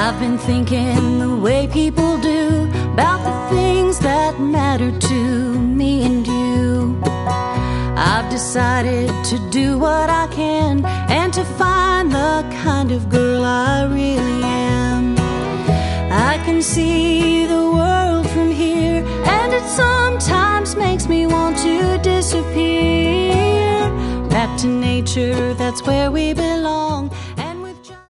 I've been thinking the way people do about the things that matter to me and you. I've decided to do what I can and to find the kind of girl I really am. I can see the world from here, and it sometimes makes me want to disappear. Back to nature, that's where we belong.